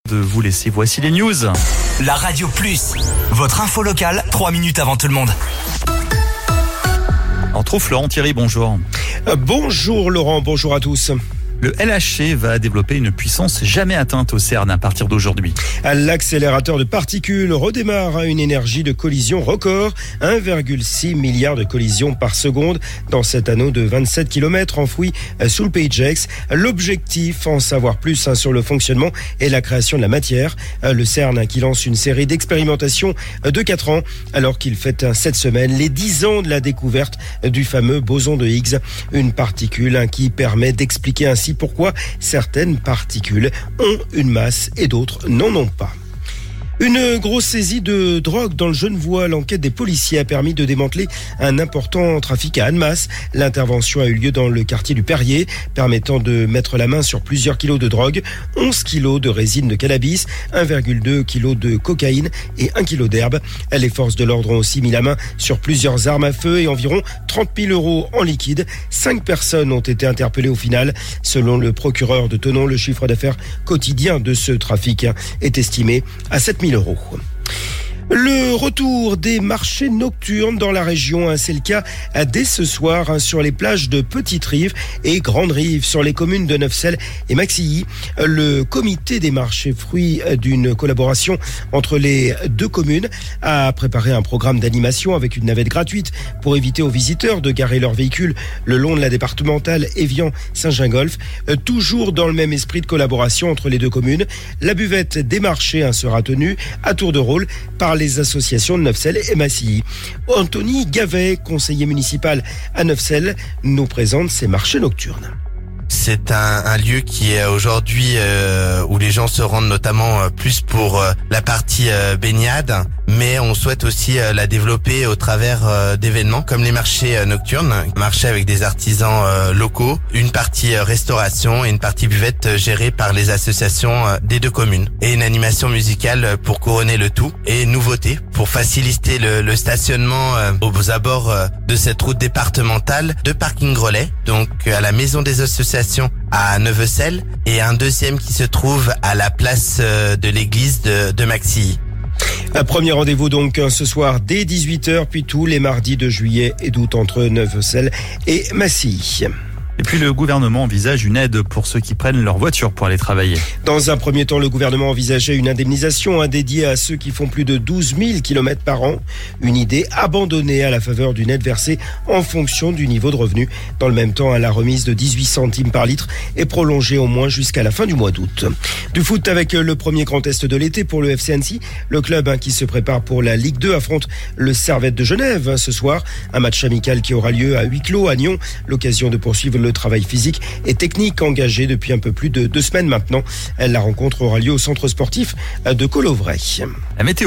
de vous laisser. Voici les news. La Radio Plus, votre info locale, 3 minutes avant tout le monde. En trop, Florent Thierry, bonjour. Bonjour Laurent, bonjour à tous. Le LHC va développer une puissance jamais atteinte au CERN à partir d'aujourd'hui. L'accélérateur de particules redémarre à une énergie de collision record, 1,6 milliard de collisions par seconde dans cet anneau de 27 km enfoui sous le pays de Gex. L'objectif, en savoir plus sur le fonctionnement et la création de la matière. Le CERN qui lance une série d'expérimentations de 4 ans alors qu'il fête cette semaine les 10 ans de la découverte du fameux boson de Higgs, une particule qui permet d'expliquer ainsi pourquoi certaines particules ont une masse et d'autres n'en ont pas. Une grosse saisie de drogue dans le Genevois. L'enquête des policiers a permis de démanteler un important trafic à Annemasse. L'intervention a eu lieu dans le quartier du Perrier, permettant de mettre la main sur plusieurs kilos de drogue, 11 kilos de résine de cannabis, 1,2 kg de cocaïne et 1 kg d'herbe. Les forces de l'ordre ont aussi mis la main sur plusieurs armes à feu et environ 30 000 € en liquide. 5 personnes ont été interpellées au final. Selon le procureur de Thonon, le chiffre d'affaires quotidien de ce trafic est estimé à 7 000 €. Le retour des marchés nocturnes dans la région, c'est le cas dès ce soir sur les plages de Petite-Rive et Grande-Rive, sur les communes de Neufsel et Maxilly. Le comité des marchés, fruit d'une collaboration entre les deux communes, a préparé un programme d'animation avec une navette gratuite pour éviter aux visiteurs de garer leurs véhicules le long de la départementale Évian-Saint-Gingolph. Toujours dans le même esprit de collaboration entre les deux communes, la buvette des marchés sera tenue à tour de rôle par les associations de Neufsel et Massy. Anthony Gavet, conseiller municipal à Neufsel, nous présente ces marchés nocturnes. C'est un lieu qui est aujourd'hui où les gens se rendent notamment plus pour la partie baignade, mais on souhaite aussi la développer au travers d'événements comme les marchés nocturnes, marchés avec des artisans locaux, une partie restauration et une partie buvette gérée par les associations des deux communes, et une animation musicale pour couronner le tout, et une nouveauté pour faciliter le stationnement aux abords de cette route départementale, 2 parkings relais, donc à la maison des associations à Neuvecel et un deuxième qui se trouve à la place de l'église de Maxilly. Un premier rendez-vous donc ce soir dès 18h, puis tous les mardis de juillet et d'août entre Neuvecel et Massy. Et puis le gouvernement envisage une aide pour ceux qui prennent leur voiture pour aller travailler. Dans un premier temps, le gouvernement envisageait une indemnisation dédiée à ceux qui font plus de 12 000 km par an. Une idée abandonnée à la faveur d'une aide versée en fonction du niveau de revenu. Dans le même temps, la remise de 18 centimes par litre est prolongée au moins jusqu'à la fin du mois d'août. Du foot avec le premier grand test de l'été pour le FC Annecy. Le club qui se prépare pour la Ligue 2 affronte le Servette de Genève ce soir. Un match amical qui aura lieu à huis clos à Nyon. L'occasion de poursuivre le travail physique et technique engagé depuis un peu plus de 2 semaines maintenant. La rencontre aura lieu au centre sportif de Colovray. La météo.